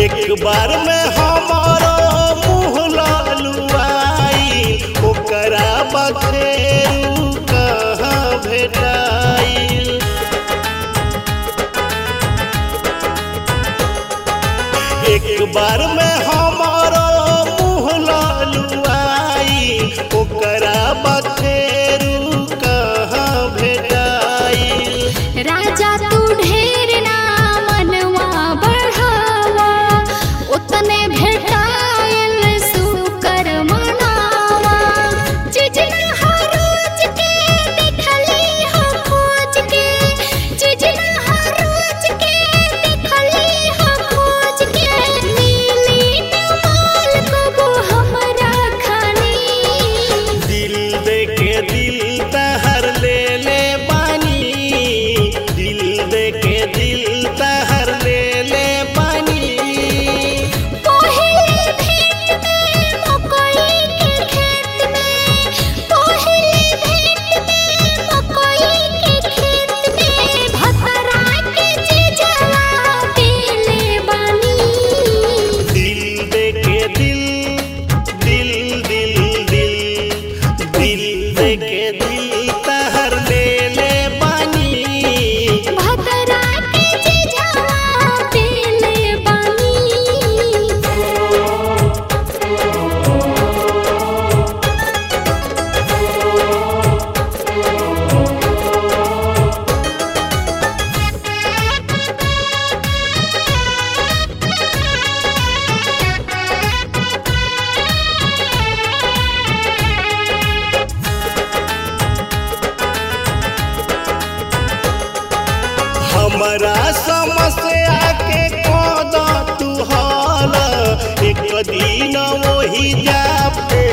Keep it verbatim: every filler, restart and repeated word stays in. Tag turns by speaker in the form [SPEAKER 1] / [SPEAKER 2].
[SPEAKER 1] एक बार में हमारो मुँह ललुआई ओकरा बखेरू कहाँ भेटाइल। एक बार में हमारो मुँह ललुआई ओकरा बखेरू कहाँ भेटाइल।
[SPEAKER 2] राजा तू ढेर ना मनवा बढ़ावा उतने भेटाइल सुकर मनावा। जिजना हर रोज के देखली हो खोज के जिजना हर रोज के देखली हो खोज के नीली माल को हमरा खानी।
[SPEAKER 1] दिल दे के दिल तहर ले ले बानी दिल दे के दिल तहर ले ले बानी।
[SPEAKER 2] पहले भेंट में मकई के खेत में पहले भेंट में मकई के खेत में भतरा के जिजवा पेले बानी।
[SPEAKER 1] दिल दे के दिल दिल दिल दिल दिल दे के दिल तहर ले ले बानी।
[SPEAKER 2] भतरा के जिजवा पेले बानी।
[SPEAKER 1] हमरा समस्या के कद तू हल एक दिन वही जा पे